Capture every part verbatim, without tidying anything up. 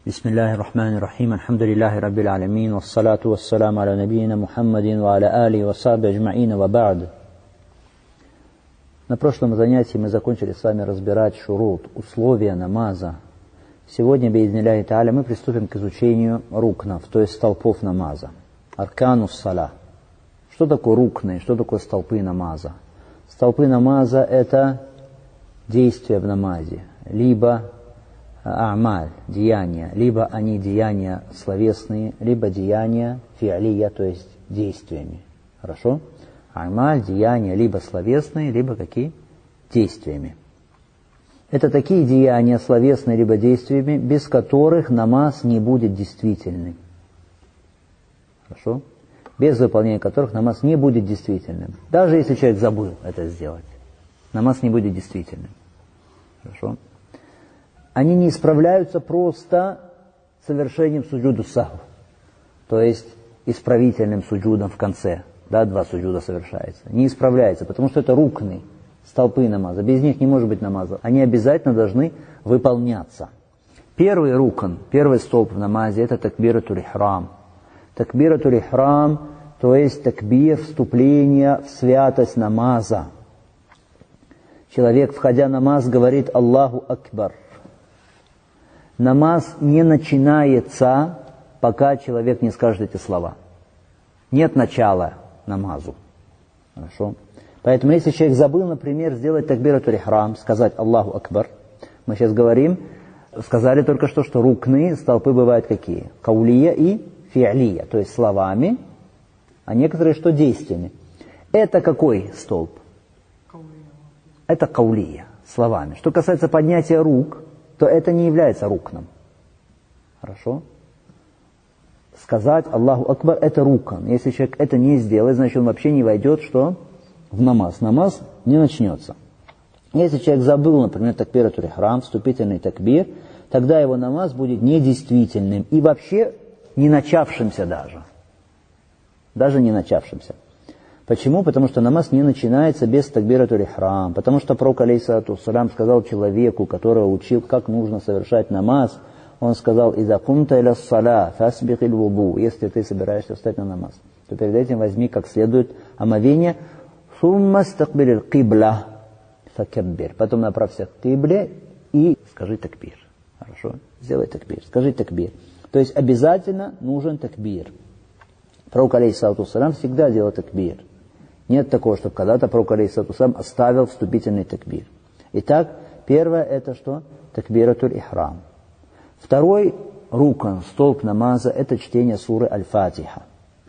Бисмиллахи рахмани рахим, алхамдулиллахи раббил алямин, вассалату вассаламу аля набийина Мухаммадин ва аля алихи ва сахбихи аджмаин ва ба'д. На прошлом занятии мы закончили с вами разбирать шурут, условия намаза. Сегодня, биизниллахи тааля, мы приступим к изучению рукнов, то есть столпов намаза. Арканус сала. Что такое рукны, что такое столпы намаза? Столпы намаза – это действия в намазе, либо а'маль, деяния, либо они деяния словесные, либо деяния фи'лия, то есть действиями. Хорошо? А'маль, деяния, либо словесные, либо какие? Действиями. Это такие деяния, словесные, либо действиями, без которых намаз не будет действительным. Хорошо? Без выполнения которых намаз не будет действительным. Даже если человек забыл это сделать, намаз не будет действительным. Хорошо? Они не исправляются просто совершением суджуду саху, то есть исправительным суджудом в конце. Да, два суджуда совершается. Не исправляется, потому что это рукны, столпы намаза. Без них не может быть намаза. Они обязательно должны выполняться. Первый рукн, первый столб в намазе – это такбиратуль ихрам. Такбиратуль ихрам, то есть такбир, вступление в святость намаза. Человек, входя в намаз, говорит «Аллаху Акбар». Намаз не начинается, пока человек не скажет эти слова. Нет начала намазу. Хорошо? Поэтому, если человек забыл, например, сделать такбиратуль ихрам, сказать «Аллаху Акбар», мы сейчас говорим, сказали только что, что рукны, столпы бывают какие? Каулия и фи'лия, то есть словами, а некоторые что действиями. Это какой столб? Это каулия, словами. Что касается поднятия рук, то это не является рукном. Хорошо? Сказать Аллаху Акбар – это рукн. Если человек это не сделает, значит он вообще не войдет что? В намаз. Намаз не начнется. Если человек забыл, например, такбиратуль ихрам, вступительный такбир, тогда его намаз будет недействительным и вообще не начавшимся даже. Даже не начавшимся. Почему? Потому что намаз не начинается без такбиратуль ихрам. Потому что пророк алейхиссалату вассалям сказал человеку, которого учил, как нужно совершать намаз, он сказал: «Иза кумта иля ссаля, фасбихил вуду». Если ты собираешься встать на намаз, то перед этим возьми как следует омовение. «Сумма стакбилил кибла факаббир». Потом направься к кибле и скажи такбир. Хорошо? Сделай такбир. Скажи такбир. То есть обязательно нужен такбир. Пророк алейхиссалату вассалям всегда делал такбир. Нет такого, чтобы когда-то пророк алейхиссалату вассалям оставил вступительный такбир. Итак, первое это что? Такбиратуль ихрам. Второй рукн, столб намаза, это чтение суры Аль-Фатиха.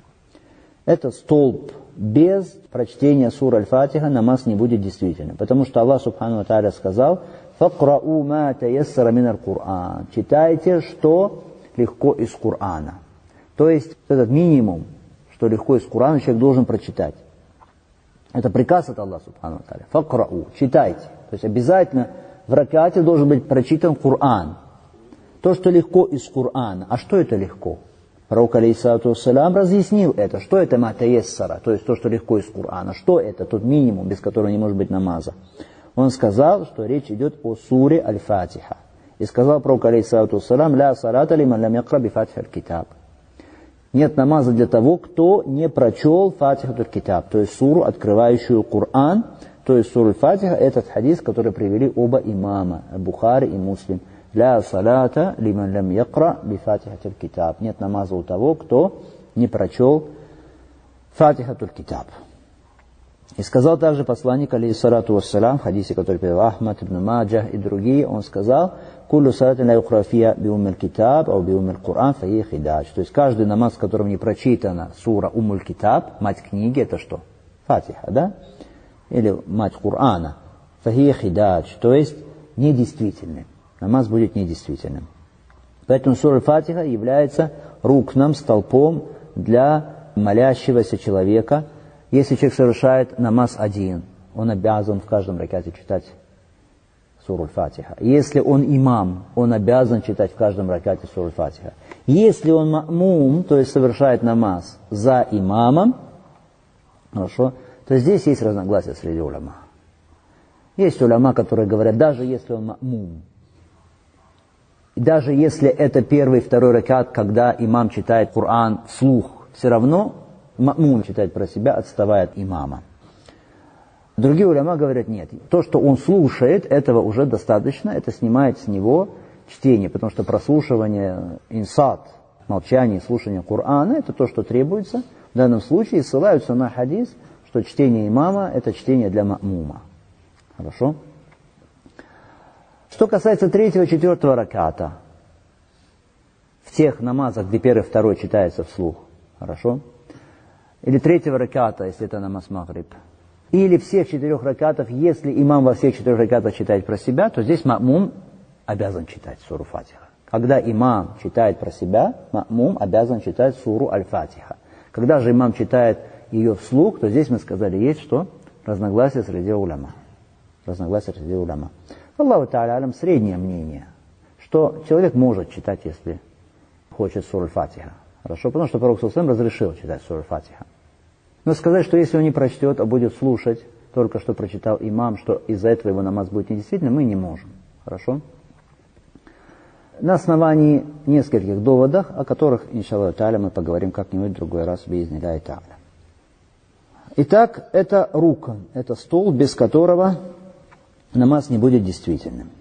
Это столб. Без прочтения суры Аль-Фатиха намаз не будет действительным. Потому что Аллах Субхану ва Тааля сказал: «Факрау ма таяссара миналь Кур'ан». Читайте, что легко из Кур'ана. То есть этот минимум, что легко из Кур'ана, человек должен прочитать. Это приказ от Аллаха Субхану ва Тааля. «Факрау». Читайте. То есть обязательно в ракате должен быть прочитан Кур'ан. То, что легко из Кур'ана. А что это легко? Пророк алейхиссалату вассалям разъяснил это. Что это ма таяссара? То есть то, что легко из Кур'ана. Что это? Тот минимум, без которого не может быть намаза. Он сказал, что речь идет о суре Аль-Фатиха. И сказал пророк алейхиссалату вассалям: «Ля салата лиман лям якра би фатихиль китаб». Нет намаза для того, кто не прочел Фатихатуль китаб, то есть суру, открывающую Кур'ан. То есть суру Фатиха, этот хадис, который привели оба имама, Бухари и Муслим. «Ля салата лиман лям якра би фатихатуль китаб». Нет намаза у того, кто не прочел Фатихатуль китаб. И сказал также посланник алейхиссалату вассалям, в хадисе, который привел Ахмад, Ибн Маджах и другие, он сказал: «Куллю салатин ла юхрафия би уммиль китаб, ау би уммиль Кур'ан, фахия хидадж». То есть каждый намаз, в котором не прочитана сура Уммуль Китаб, мать книги, это что? Фатиха, да? Или мать Кур'ана. Фахия хидадж, то есть недействительный. Намаз будет недействительным. Поэтому сура Фатиха является рукном, столпом для молящегося человека. Если человек совершает намаз один, он обязан в каждом ракате читать суру Фатиха. Если он имам, он обязан читать в каждом ракате суру Фатиха. Если он ма'мум, то есть совершает намаз за имамом, хорошо, то здесь есть разногласия среди уляма. Есть уляма, которые говорят, даже если он ма'мум, И даже если это первый и второй ракат, когда имам читает Коран вслух, все равно ма'мум читает про себя, отставая от имама. Другие уляма говорят, нет, то, что он слушает, этого уже достаточно, это снимает с него чтение, потому что прослушивание инсат, молчание, слушание Корана, это то, что требуется. В данном случае ссылаются на хадис, что чтение имама – это чтение для ма'мума. Хорошо? Что касается третьего, четвертого раката, в тех намазах, где первый, второй читается вслух, хорошо? Или третьего раката, если это намаз магриб, или всех четырех ракатов, если имам во всех четырех ракатах читает про себя, то здесь ма'мум обязан читать суру Фатиха. Когда имам читает про себя, ма'мум обязан читать суру Аль-Фатиха. Когда же имам читает ее вслух, то здесь мы сказали, есть что? Разногласия среди уляма. Разногласия среди уляма. Аллаху та'аля алям, среднее мнение, что человек может читать, если хочет суру Аль-Фатиха. Хорошо, потому что Пророк саллаллаху алейхи ва саллям разрешил читать суру Аль-Фатиха. Но сказать, что если он не прочтет, а будет слушать только что прочитал имам, что из-за этого его намаз будет недействительным, мы не можем. Хорошо? На основании нескольких доводов, о которых, иншаллаху та'аля, мы поговорим как-нибудь в другой раз, би'изни-ллахи та'аля. Итак, это рукн, это стол, без которого намаз не будет действительным.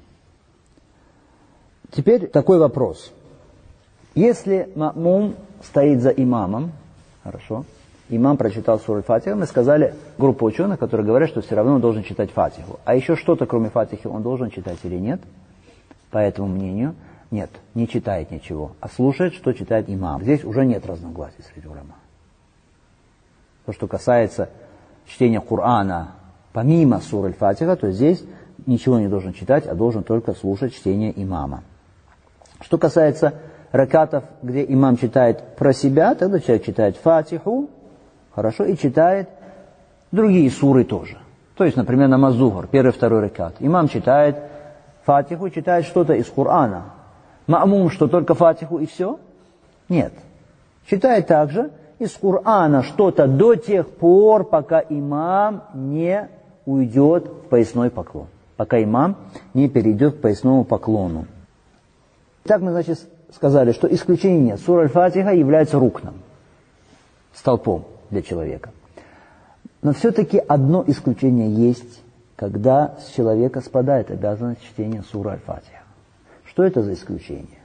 Теперь такой вопрос. Если ма'мум стоит за имамом, хорошо, имам прочитал суру Фатиха, мы сказали, группа ученых, которые говорят, что все равно он должен читать Фатиху. А еще что-то, кроме Фатихи, он должен читать или нет? По этому мнению, нет, не читает ничего, а слушает, что читает имам. Здесь уже нет разногласий среди уляма. То, что касается чтения Корана помимо суры Фатиха, то здесь ничего не должен читать, а должен только слушать чтение имама. Что касается ракатов, где имам читает про себя, тогда человек читает Фатиху, хорошо, и читает другие суры тоже. То есть, например, намаз Зухр, первый, второй ракат. Имам читает Фатиху, читает что-то из Корана. Ма'мум, что только Фатиху и все? Нет. Читает также из Корана что-то до тех пор, пока имам не уйдет в поясной поклон. Пока имам не перейдет к поясному поклону. Так мы, значит, сказали, что исключение сура Аль-Фатиха является рукном, столпом для человека. Но все-таки одно исключение есть, когда с человека спадает обязанность чтения суры Аль-Фатиха. Что это за исключение?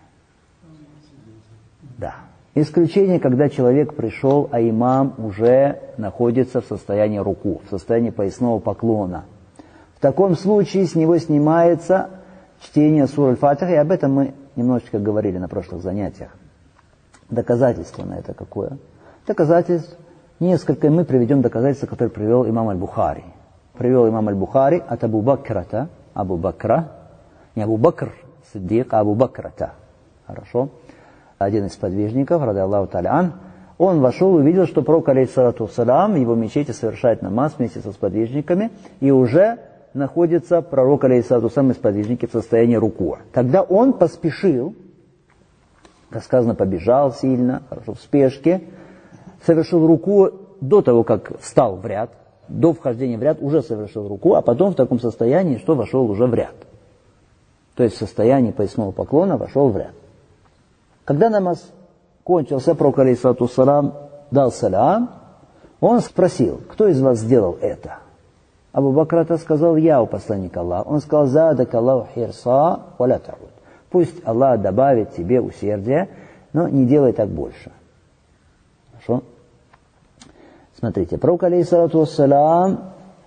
Да. Исключение, когда человек пришел, а имам уже находится в состоянии руку, в состоянии поясного поклона. В таком случае с него снимается чтение суры Аль-Фатиха, и об этом мы немножечко говорили на прошлых занятиях. Доказательство на это какое? Доказательств несколько, мы приведем доказательства, которые привел имам Аль-Бухари. Привел имам Аль-Бухари от Абу Бакрата, Абу Бакра, не Абу Бакр Сиддик, а Абу Бакрата. Хорошо? Один из подвижников, ради Аллаху та'аля ан, он вошел и увидел, что пророк, алейхиссалату вассалям, в его мечети совершает намаз вместе со сподвижниками, и уже находится пророк, алейхиссалату вассалям, и сподвижники в состоянии рукуа. Тогда он поспешил, как сказано, побежал сильно, хорошо, в спешке, совершил руку до того, как встал в ряд, до вхождения в ряд уже совершил руку, а потом в таком состоянии, что вошел уже в ряд. То есть в состоянии поясного поклона вошел в ряд. Когда намаз кончился, пророк, алейхиссалату вассалям, дал салям, он спросил, кто из вас сделал это? Абу Бакрата сказал, я, у посланника Аллаха. Он сказал, задак Аллаху хирса ва ля та'уд. Пусть Аллах добавит тебе усердие, но не делай так больше. Хорошо? Смотрите, пророк, алейхиссалату вассалям,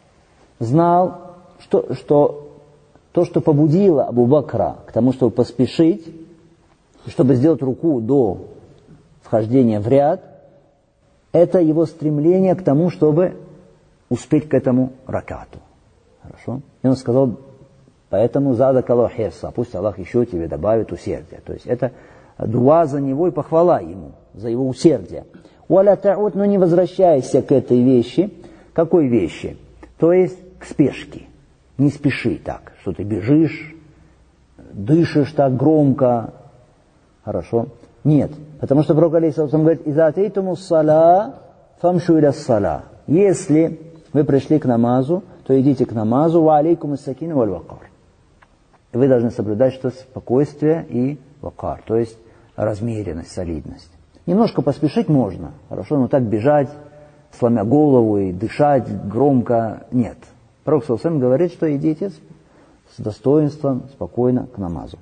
знал, что, что то, что побудило Абу Бакра к тому, чтобы поспешить, чтобы сделать руку до вхождения в ряд, это его стремление к тому, чтобы успеть к этому ракату. Хорошо? И он сказал, поэтому задак Аллаху хирса, пусть Аллах еще тебе добавит усердие. То есть это дуа за него и похвала ему, за его усердие. Ва ля та'уд, но не возвращайся к этой вещи. Какой вещи? То есть к спешке. Не спеши так, что ты бежишь, дышишь так громко. Хорошо? Нет. Потому что пророк алейхиссалату говорит, «Иза атейтумус сала, фамшу иля сала». Если вы пришли к намазу, то идите к намазу, «Ва алейкум ас-сакина валь вакар». Вы должны соблюдать что спокойствие и вакар, то есть размеренность, солидность. Немножко поспешить можно, хорошо, но так бежать, сломя голову и дышать громко, нет. Пророк саллаллаху алейхи ва саллям говорит, что идите с достоинством, спокойно к намазу.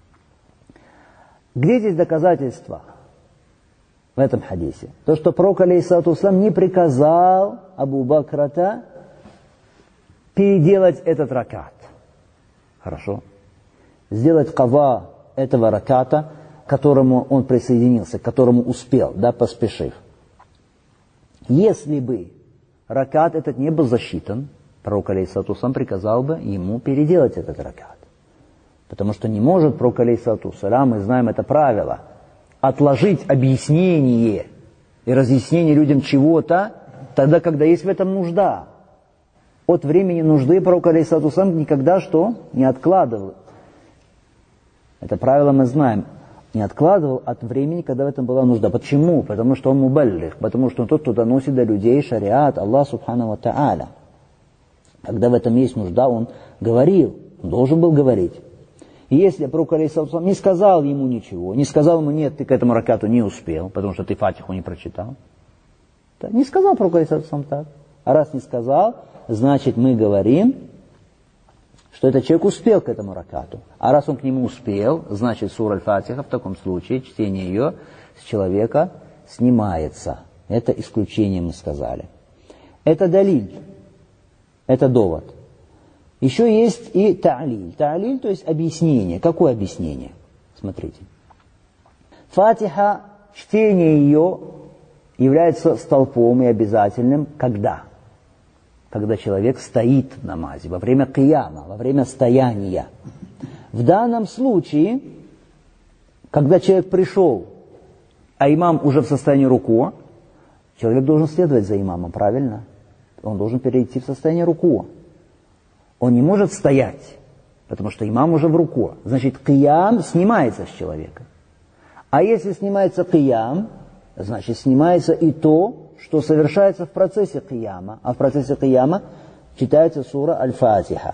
Где здесь доказательства в этом хадисе? То, что пророк алейхиссалату вассалям не приказал Абу Бакрата переделать этот ракат. Хорошо. Сделать кава этого раката, к которому он присоединился, к которому успел, да, поспешив. Если бы ракат этот не был засчитан, пророк алейхиссалату вассалям приказал бы ему переделать этот ракат. Потому что не может пророк алейхиссалату вассалям, мы знаем это правило, отложить объяснение и разъяснение людям чего-то, тогда, когда есть в этом нужда. От времени нужды пророк алейхиссалату вассалям никогда что? Не откладывал. Это правило мы знаем. Не откладывал от времени, когда в этом была нужда. Почему? Потому что он мубаллих, потому что он тот, кто доносит до людей шариат Аллах субхану ва та'аля. Когда в этом есть нужда, он говорил, он должен был говорить. И если пророк алейхиссалату вассалям не сказал ему ничего, не сказал ему, нет, ты к этому ракату не успел, потому что ты фатиху не прочитал, то не сказал пророк алейхиссалату вассалям так. А раз не сказал, значит мы говорим, что этот человек успел к этому ракату. А раз он к нему успел, значит сура Аль-Фатиха, в таком случае чтение ее с человека снимается. Это исключение мы сказали. Это далиль, это довод. Еще есть и та'лиль. Та'лиль, то есть объяснение. Какое объяснение? Смотрите. Фатиха, чтение ее является столпом и обязательным когда? Когда человек стоит в намазе, во время кияма, во время стояния. В данном случае, когда человек пришел, а имам уже в состоянии руку, человек должен следовать за имамом, правильно? Он должен перейти в состояние руку. Он не может стоять, потому что имам уже в руку. Значит, киям снимается с человека. А если снимается киям, значит, снимается и то, что совершается в процессе кияма. А в процессе кияма читается сура Аль-Фатиха.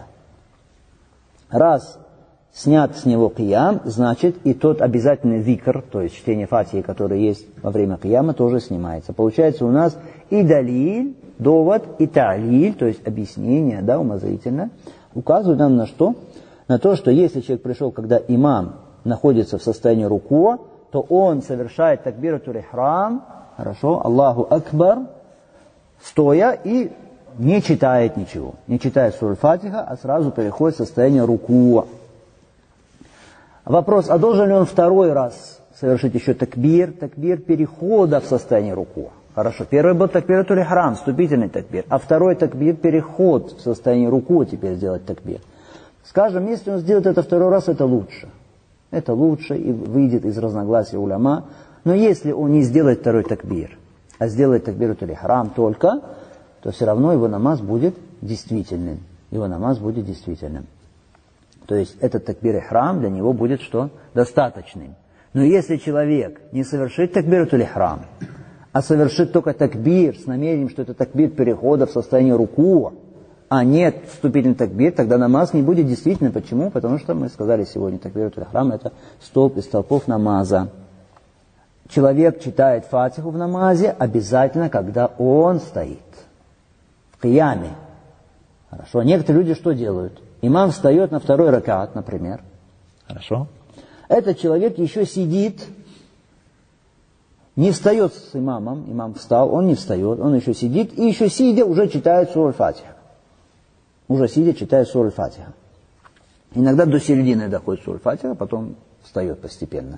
Раз снят с него киям, значит, и тот обязательный зикр, то есть чтение фатихи, которое есть во время кияма, тоже снимается. Получается у нас и далиль, довод, и та'лиль, то есть объяснение, да, умозрительно, указывают нам на что? На то, что если человек пришел, когда имам находится в состоянии руку, то он совершает такбиратуль ихрам, хорошо, Аллаху Акбар, стоя и не читает ничего. Не читает суру Фатиха, а сразу переходит в состояние руку. Вопрос, а должен ли он второй раз совершить еще такбир? Такбир перехода в состояние руку. Хорошо, первый был такбиратуль ихрам, вступительный такбир, а второй такбир переход в состояние руку, теперь сделать такбир. Скажем, если он сделает это второй раз, это лучше. Это лучше и выйдет из разногласий уляма. Но если он не сделает второй такбир, а сделает такбиратуль ихрам только, то все равно его намаз будет действительным. Его намаз будет действительным. То есть этот такбир ихрам для него будет что? Достаточным. Но если человек не совершит такбиратуль ихрам, а совершит только такбир с намерением, что это такбир перехода в состояние руку, а нет вступительный такбир, тогда намаз не будет действительным. Почему? Потому что мы сказали сегодня, такбиратуль ихрам это столб из столпов намаза. Человек читает фатиху в намазе обязательно, когда он стоит в кияме. Хорошо. Некоторые люди что делают? Имам встает на второй ракат, например. Хорошо. Этот человек еще сидит, не встает с имамом, имам встал, он не встает, он еще сидит, и еще сидя уже читает суру Аль-Фатиха. Уже сидя читает суру Аль-Фатиха. Иногда до середины доходит суру Аль-Фатиха, потом встает постепенно.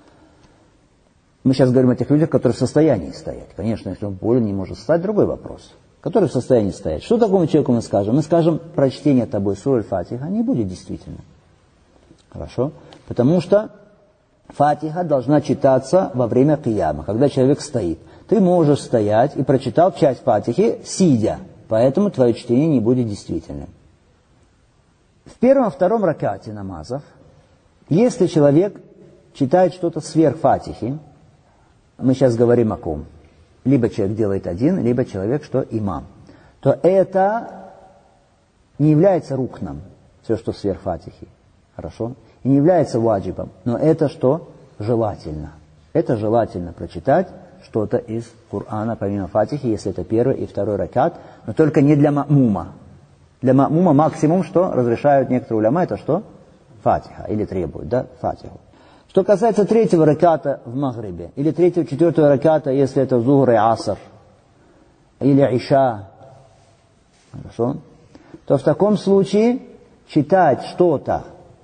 Мы сейчас говорим о тех людях, которые в состоянии стоять. Конечно, если он болен, не может встать, другой вопрос. Который в состоянии стоять. Что такому человеку мы скажем? Мы скажем, прочтение тобой суры Аль-Фатиха не будет действительно. Хорошо? Потому что Фатиха должна читаться во время кияма, когда человек стоит. Ты можешь стоять и прочитал часть Фатихи, сидя. Поэтому твое чтение не будет действительным. В первом, втором ракате намазов, если человек читает что-то сверх Фатихи, мы сейчас говорим о ком? Либо человек делает один, либо человек, что имам. То это не является рукном, все, что сверх Фатихи. Хорошо? и не является ваджибом. Но это что? Желательно. Это желательно прочитать что-то из Корана, помимо фатихи, если это первый и второй ракат, но только не для ма'мума. Для ма'мума максимум, что разрешают некоторые уляма, это что? Фатиха, или требуют, да, фатиху. Что касается третьего раката в Магрибе, или третьего, четвертого раката, если это зухр и аср, или иша, хорошо, то в таком случае читать что-то,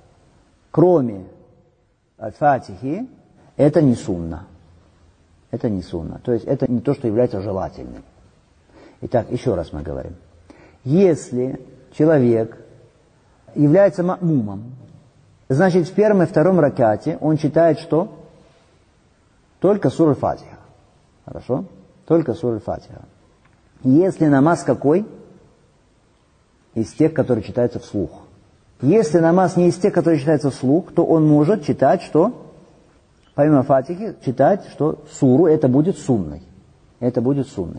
кроме аль-фатихи, это не сунна. Это не сунна. То есть это не то, что является желательным. Итак, еще раз мы говорим. Если человек является ма'мумом, значит, в первом и втором ракате он читает что? Только сур аль-фатиха. Хорошо? Только сур аль-фатиха. Если намаз какой? Из тех, которые читаются вслух. Если намаз не из тех, которые читаются вслух, то он может читать что? Помимо фатихи, читать что? Суру, это будет сунной. Это будет сунной.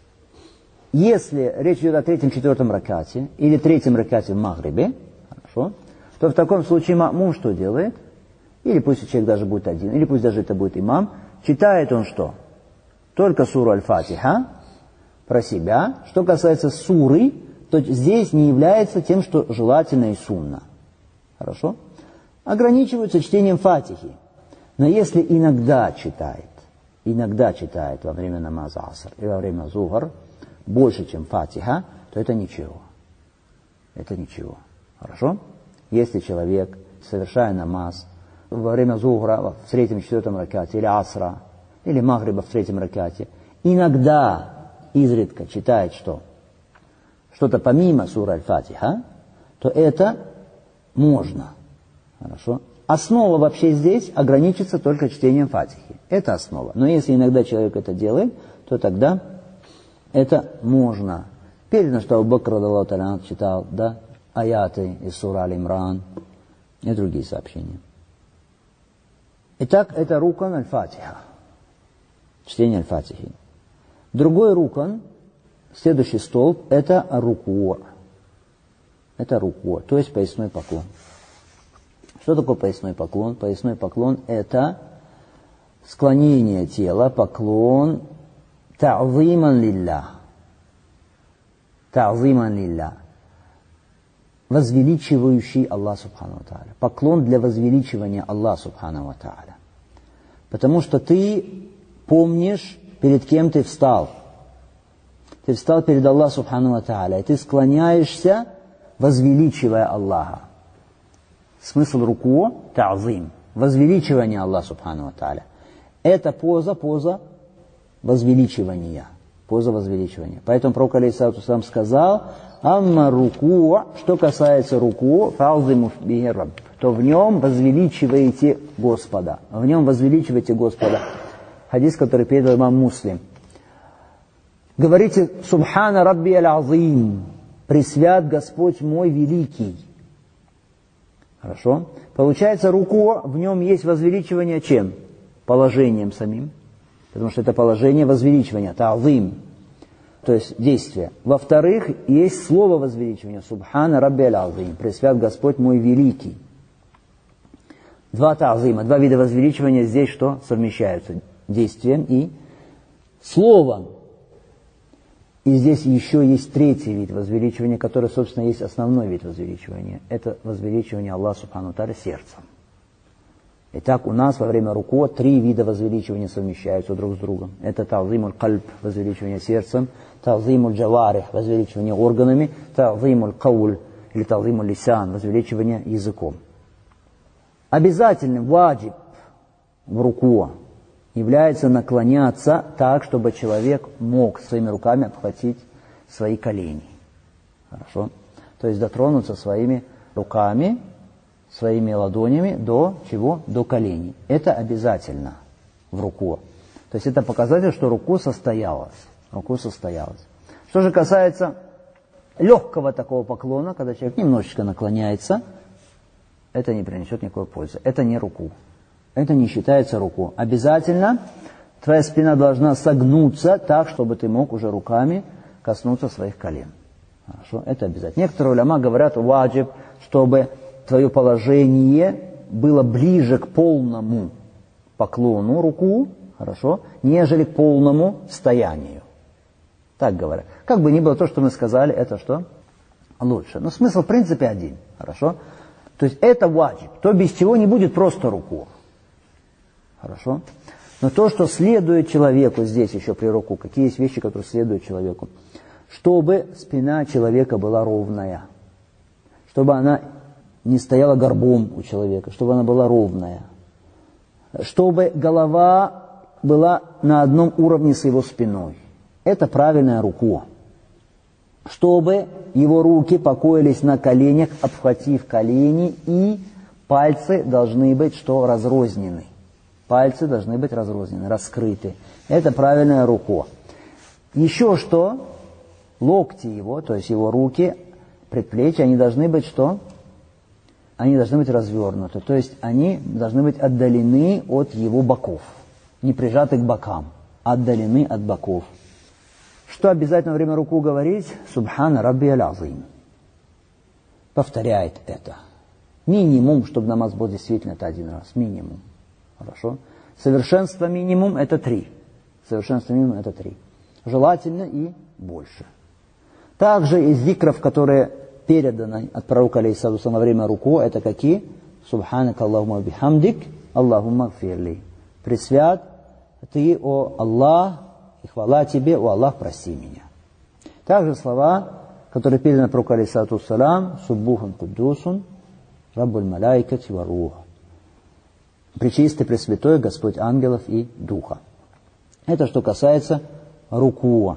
Если речь идет о третьем, четвертом ракате, или третьем ракате в Магрибе, хорошо, то в таком случае ма'мум что делает? Или пусть человек даже будет один, или пусть даже это будет имам, читает он что? Только суру аль-фатиха про себя. Что касается суры, то здесь не является тем, что желательно и сунна. Хорошо? Ограничиваются чтением фатихи. Но если иногда читает, иногда читает во время намаза аср и во время зухр больше, чем фатиха, то это ничего. Это ничего. Хорошо? Если человек, совершая намаз во время зухра в третьем, четвертом ракате, или асра, или магриба в третьем ракате, иногда, изредка читает что? Что-то помимо сура аль-фатиха, то это можно. Хорошо? Основа вообще здесь ограничится только чтением фатихи. Это основа. Но если иногда человек это делает, то тогда это можно. Передано, что Абу Бакр радиллаху та'аля читал, да, аяты из суры Аль-Имран и другие сообщения. Итак, это рукан аль-фатиха. Чтение аль-фатихи. Другой рукан, следующий столб, это руку. Это руку, то есть поясной поклон. Что такое поясной поклон? Поясной поклон – это склонение тела, поклон та'зиман лиллах. Та'зиман лиллах. Возвеличивающий Аллах Субхану ва Тааля. Поклон для возвеличивания Аллаха Субхану ва Тааля. Потому что ты помнишь, перед кем ты встал. Ты встал перед Аллахом Субхану ва Тааля, и ты склоняешься, возвеличивая Аллаха. Смысл руку – та'зим, возвеличивание Аллаха Субхану ва Тааля. Это поза, поза возвеличивания. Поза возвеличивания. Поэтому Пророк алейхиссалату вассалам сказал: «Амма руку», что касается руку, «фа'зиму бихи рабб», то в нем возвеличиваете Господа. В нем возвеличиваете Господа. Хадис, который передал имам Муслим. Говорите: «Субхана рабби аль-азим», «Пресвят Господь мой великий». Хорошо? Получается, руку, в нем есть возвеличивание чем? Положением самим. Потому что это положение возвеличивания, та'зим, то есть действие. Во-вторых, есть слово возвеличивания, «Субхана рабби аль-азим», «Пресвят Господь мой великий». Два та'зима, два вида возвеличивания здесь что? Совмещаются действием и словом. И здесь еще есть третий вид возвеличивания, который, собственно, есть основной вид возвеличивания. Это возвеличивание Аллаха Субхану ва Тааля сердцем. Итак, у нас во время руку три вида возвеличивания совмещаются друг с другом. Это та'зимуль кальб, возвеличивание сердцем, та'зимуль джаварих, возвеличивание органами, та'зимуль кауль, или та'зимуль лисан, возвеличивание языком. Обязательным ваджиб в руку является наклоняться так, чтобы человек мог своими руками обхватить свои колени. Хорошо? То есть дотронуться своими руками, своими ладонями до чего? До коленей. Это обязательно в руку. То есть это показатель, что руку состоялась. Руку состоялась. Что же касается легкого такого поклона, когда человек немножечко наклоняется, это не принесет никакой пользы. Это не руку. Это не считается руку. Обязательно твоя спина должна согнуться так, чтобы ты мог уже руками коснуться своих колен. Хорошо? Это обязательно. Некоторые уляма говорят ваджиб, чтобы твое положение было ближе к полному поклону, руку, хорошо, нежели к полному стоянию. Так говорят. Как бы ни было то, что мы сказали, это что? Лучше. Но смысл в принципе один. Хорошо? То есть это ваджиб. То, без чего не будет просто руку. Хорошо? Но то, что следует человеку здесь еще при руку, какие есть вещи, которые следуют человеку, чтобы спина человека была ровная, чтобы она не стояла горбом у человека, чтобы она была ровная, чтобы голова была на одном уровне с его спиной. Это правильная руку. Чтобы его руки покоились на коленях, обхватив колени, и пальцы должны быть что? Разрознены. Пальцы должны быть разрознены, раскрыты. Это правильная руку. Еще что? Локти его, то есть его руки, предплечья, они должны быть что? Они должны быть развернуты. То есть они должны быть отдалены от его боков. Не прижаты к бокам, отдалены от боков. Что обязательно во время руку говорить? Субхана Рабби аль-Азим. Повторяет это. Минимум, чтобы намаз был действительно это один раз. Минимум. Хорошо? Совершенство минимум это три. Совершенство минимум это три. Желательно и больше. Также из зикров, которые переданы от пророка алейхиссалату во время руку, это какие? Субханак Аллахумма бихамдик, Аллахумма гфирли. Пресвят ты, о Аллах, и хвала тебе, о Аллах, прости меня. Также слова, которые переданы пророку алейхиссалату вассалам, Суббухун куддусун, Раббуль маляйкати ва рух. Пречистый, пресвятой Господь ангелов и духа. Это что касается рукуа.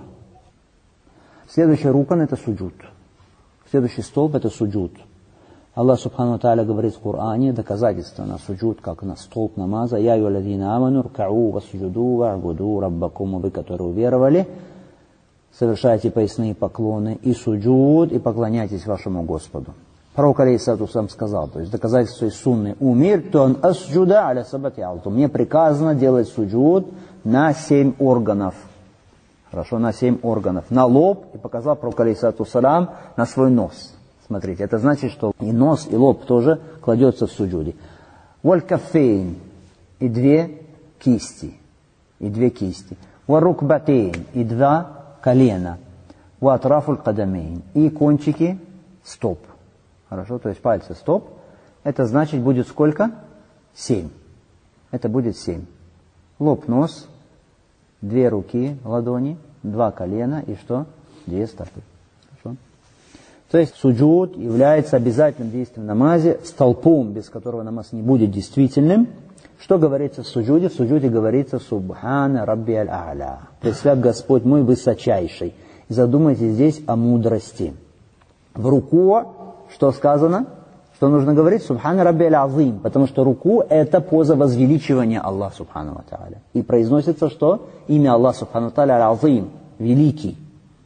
Следующий рукан это суджуд. Следующий столб это суджуд. Аллах Субхану ва Тааля говорит в Коране доказательство на суджуд, как на столб намаза. Я ю ладина аману ркау ва суджуду ва абуду раббакум. Вы, которые уверовали, совершайте поясные поклоны и суджуд, и поклоняйтесь вашему Господу. Пророк алейхиссалату сам сказал, то есть доказательство из сунны. Умирту ан асджуда аля сабати алту. Мне приказано делать суджуд на семь органов. Хорошо, на семь органов. На лоб, и показал пророк алейхиссалату салам на свой нос. Смотрите, это значит, что и нос, и лоб тоже кладется в суджуде. Валь кафейн, и две кисти, и две кисти. Валь рукбатейн, и два колена. Валь атрафуль кадамейн, и кончики стоп. Хорошо, то есть пальцы стоп. Это значит будет сколько? Семь. Это будет семь. Лоб, нос, две руки, ладони, два колена и что? Две стопы. Хорошо? То есть суджуд является обязательным действием в намазе, столпом, без которого намаз не будет действительным. Что говорится в суджуде? В суджуде говорится Субхана Рабби аль-А'ля. Пресвят Господь мой высочайший. И задумайтесь здесь о мудрости. В руку что сказано? Что нужно говорить? Субхана Рабби аль-Азим. Потому что руку это поза возвеличивания Аллаха Субхану ва Тааля. И произносится что? Имя Аллаха Субхану ва Тааля аль-Азим. Великий.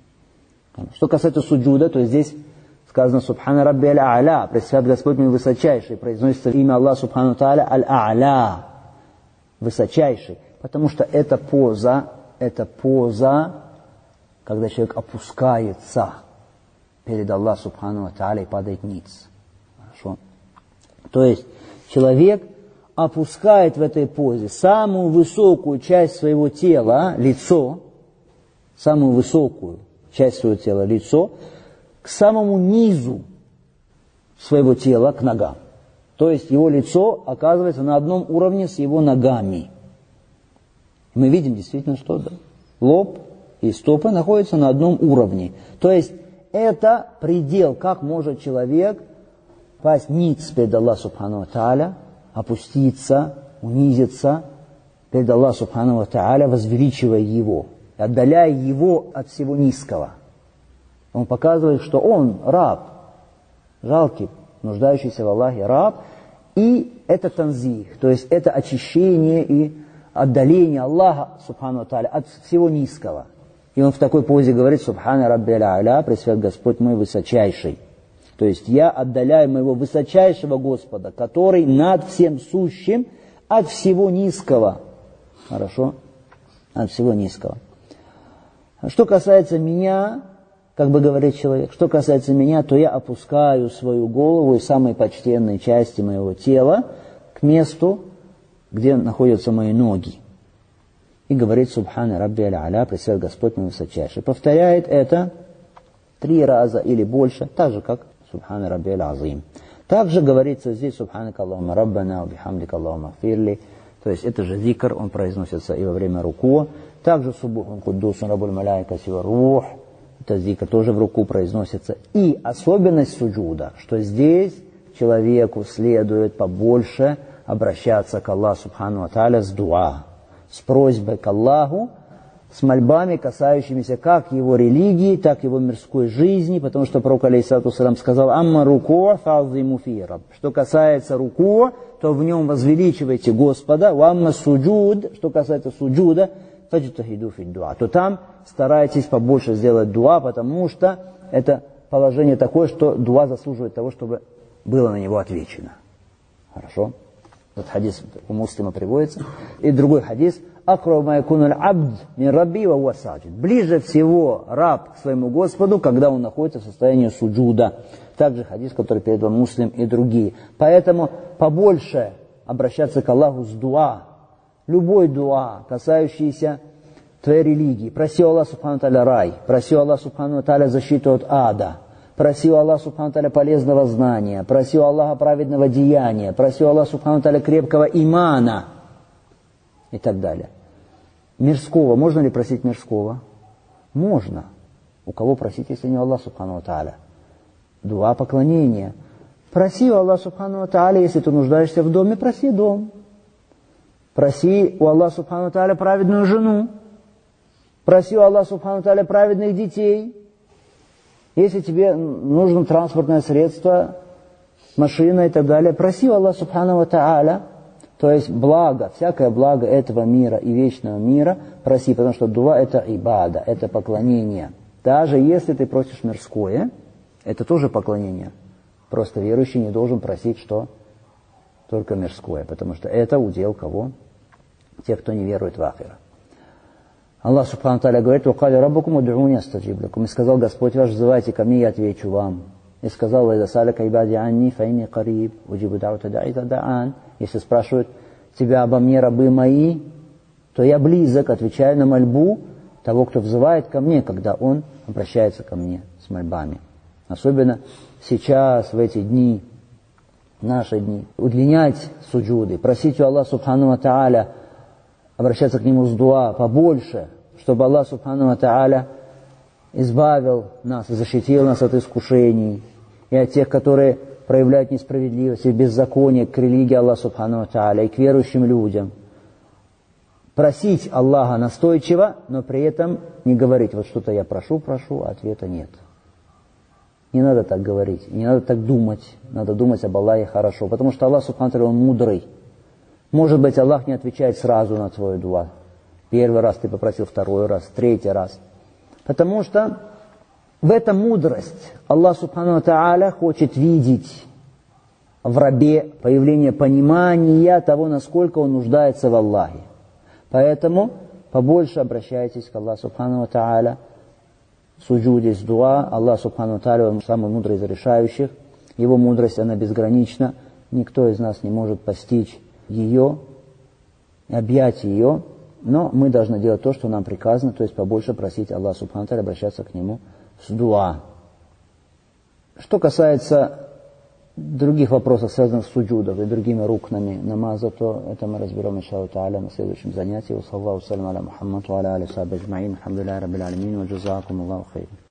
Что касается суджуда, то здесь сказано Субхана Рабби аль-А'ля. Пресвят Господь мой высочайший. Произносится имя Аллаха Субхану ва Тааля аль-А'ля. Высочайший. Потому что эта поза, это поза, когда человек опускается перед Аллахом Субхану ва Тааля и падает ниц. Хорошо. То есть человек опускает в этой позе самую высокую часть своего тела, лицо, самую высокую часть своего тела, лицо, к самому низу своего тела, к ногам. То есть его лицо оказывается на одном уровне с его ногами. Мы видим действительно, что да, лоб и стопы находятся на одном уровне. То есть это предел, как может человек пасть ниц перед Аллахом Субхану ва Тааля, опуститься, унизиться перед Аллахом Субхану ва Тааля, возвеличивая его, отдаляя его от всего низкого. Он показывает, что он раб, жалкий, нуждающийся в Аллахе раб, и это танзих, то есть это очищение и отдаление Аллаха Субхану ва Тааля от всего низкого. И он в такой позе говорит Субхана Рабби аль-А'ля, пресвят Господь мой высочайший. То есть я отдаляю моего высочайшего Господа, который над всем сущим, от всего низкого. Хорошо? От всего низкого. Что касается меня, как бы говорит человек, что касается меня, то я опускаю свою голову из самой почтенной части моего тела к месту, где находятся мои ноги. И говорит «Субхана Рабби аль-Аля», пресвят Господь мой высочайший. Повторяет это три раза или больше, так же, как «Субхана Рабби аль-Азим». Также говорится здесь «Субханак Аллахума Раббана, бихамдик Аллахума гфирли». То есть это же зикр, он произносится и во время руку. Также «Суббухун куддусун раббуль маляйка сива рух». Это зикр тоже в руку произносится. И особенность суджуда, что здесь человеку следует побольше обращаться к Аллаху Субхану ва Тааля с дуа, с просьбой к Аллаху, с мольбами, касающимися как его религии, так и его мирской жизни, потому что пророк алейхиссалату вассалям сказал «Амма руку фа'азиму фи рабб». Что касается руку, то в нем возвеличивайте Господа, «Амма суджуд», что касается суджуда, фаджтахиду фи дуа, то там старайтесь побольше сделать дуа, потому что это положение такое, что дуа заслуживает того, чтобы было на него отвечено. Хорошо? Этот хадис у Муслима приводится. И другой хадис. «Акрау ма якуну аль-абд мин рабби ва хуа саджид». Ближе всего раб к своему Господу, когда он находится в состоянии суджуда. Также хадис, который передал Муслим и другие. Поэтому побольше обращаться к Аллаху с дуа. Любой дуа, касающийся твоей религии. Проси у Аллаха Субхану Тааля рай. Проси у Аллаха Субхану Тааля защиту от ада. Проси у Аллаха Субхану Тааля полезного знания, проси у Аллаха праведного деяния, проси у Аллаха Субхану Тааля крепкого имана и так далее. Мирского. Можно ли просить мирского? Можно. У кого просить, если не у Аллаха Субхану Тааля? Дуа поклонения. Проси у Аллаха Субхану Тааля, если ты нуждаешься в доме, проси дом. Проси у Аллаха Субхану Тааля праведную жену. Проси у Аллаха Субхану Тааля праведных детей. Если тебе нужно транспортное средство, машина и так далее, проси у Аллаха Субхану ва Тааля, то есть благо, всякое благо этого мира и вечного мира, проси, потому что дуа это ибада, это поклонение. Даже если ты просишь мирское, это тоже поклонение. Просто верующий не должен просить, что только мирское, потому что это удел кого? Тех, кто не верует в ахира. Аллах Субхану Тааля говорит: «Вакаля раббукум уд'уни астаджиб лакум». И сказал Господь ваш: «Взывайте ко мне, я отвечу вам». И сказал: «Ва иза саляка ибади анни фа инни кариб, уджибу дa'вата да'и иза да'ан». Если спрашивают тебя обо мне рабы мои, то я близок, отвечаю на мольбу того, кто взывает ко мне, когда он обращается ко мне с мольбами. Особенно сейчас, в эти дни, наши дни, удлинять суджуды, просить у Аллаха Субхану ва Тааля, обращаться к Нему с дуа побольше, чтобы Аллах Субхану ва Тааля избавил нас и защитил нас от искушений и от тех, которые проявляют несправедливость и беззаконие к религии Аллаха Субхану ва Тааля и к верующим людям. Просить Аллаха настойчиво, но при этом не говорить: вот что-то я прошу, прошу, а ответа нет. Не надо так говорить, не надо так думать, надо думать об Аллахе хорошо, потому что Аллах Субхану ва Тааля, Он мудрый. Может быть, Аллах не отвечает сразу на твою дуа. Первый раз ты попросил, второй раз, третий раз. Потому что в этом мудрость. Аллах Субхану ва Тааля хочет видеть в рабе появление понимания того, насколько он нуждается в Аллахе. Поэтому побольше обращайтесь к Аллаху Субхану ва Тааля, суджуде с дуа. Аллах Субхану ва Тааля, Он самый мудрый из решающих. Его мудрость, она безгранична. Никто из нас не может постичь ее, объять ее, но мы должны делать то, что нам приказано, то есть побольше просить Аллаха Субхану ва Тааля, обращаться к Нему с дуа. Что касается других вопросов, связанных с суджудом и другими рукнами намаза, то это мы разберем, иншаллаху тааля, на следующем занятии. Саллаллаху салям аля Мухаммад ва аля алихи ва сахбихи аджмаин. Алхамдулиллахи раббил алямин ва джазакумуллаху хайран.